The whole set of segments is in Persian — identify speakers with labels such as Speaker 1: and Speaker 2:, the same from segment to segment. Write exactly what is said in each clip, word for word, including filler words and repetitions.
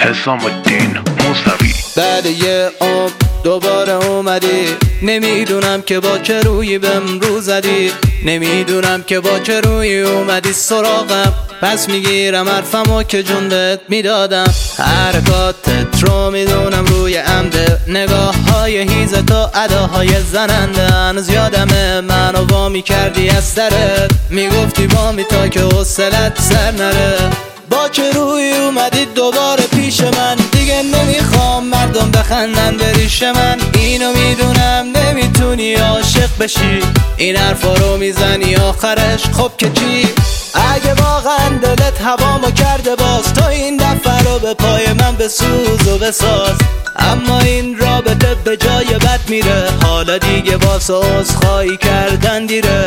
Speaker 1: حسام الدین موسوی.
Speaker 2: بعد یه عمر دوباره اومدی، نمیدونم که با چه رویی بهم رو زدی، نمیدونم که با چه رویی اومدی سراغم. پس میگیرم حرفمو که جون بهت میدادم، حرکاتت رو میدونم روی عمده، نگاه های هیزه تا اداهای زننده. هنوز یادمه منو وا میکردی از سرت، میگفتی وامی تا که حوصلت سر نره. با چه روی اومدی دوباره پیش من، دیگه نمیخوام مردم بخندن به ریش من. اینو میدونم نمیتونی عاشق بشی، این حرفا رو میزنی آخرش خب که چی؟ اگه واقعا دلت هوامو کرده باز، تا این دفعه رو به پای من بسوز و بساز. اما این رابطه به جای بد میره، حالا دیگه واسه عذرخواهی کردن دیره.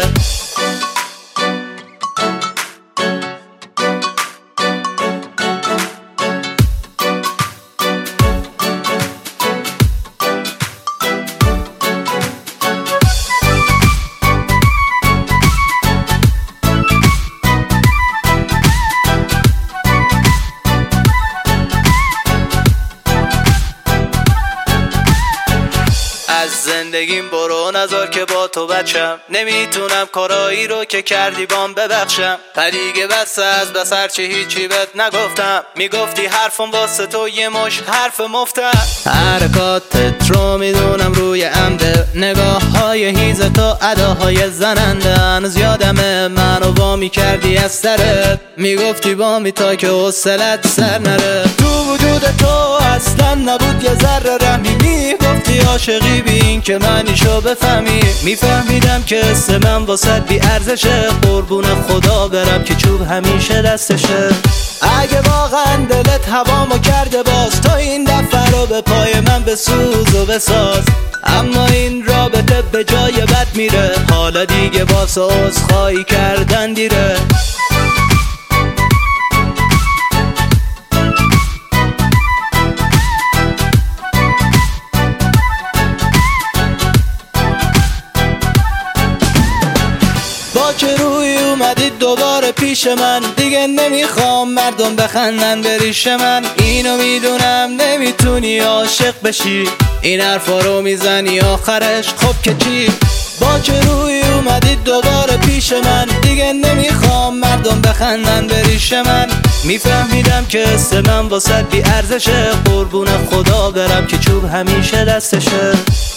Speaker 2: از زندگیم برو نذار که با تو بچم، نمیتونم کارایی رو که کردی بام ببخشم. پدیگه بس از بسر چه هیچی بهت نگفتم، میگفتی حرفم واسه تو یه مش حرف مفتم. حرکاتت رو میدونم روی عمده، نگاه های هیزه تا اداهای زننده. هنوز یادمه منو وا میکردی از سرت، میگفتی بامی تا که حوصلت سر نره. تو وجود تو اصلا نبود یه ذره رحمی، میگفتی عاشقی بی این که معنیشو بفهمی. میفهمیدم که اسم من واسد بی ارزشه، قربون خدا برم که چوب همیشه دستشه. اگه واقعا دلت هوامو کرده باز، تا این دفعه رو به پای من بسوز و بساز. اما این رابطه به جای بد میره، حالا دیگه واسه عذرخواهی کردن دیره. با چه روی اومدی دوباره پیش من، دیگه نمیخوام مردم بخندن به ریش من. اینو میدونم نمیتونی عاشق بشی، این حرفا رو میزنی آخرش خب که چی؟ با چه روی اومدی دوباره پیش من، دیگه نمیخوام مردم بخندن به ریش من. میفهمیدم که اسم من واسد بی ارزشه، قربون خدا برم که چوب همیشه دستشه.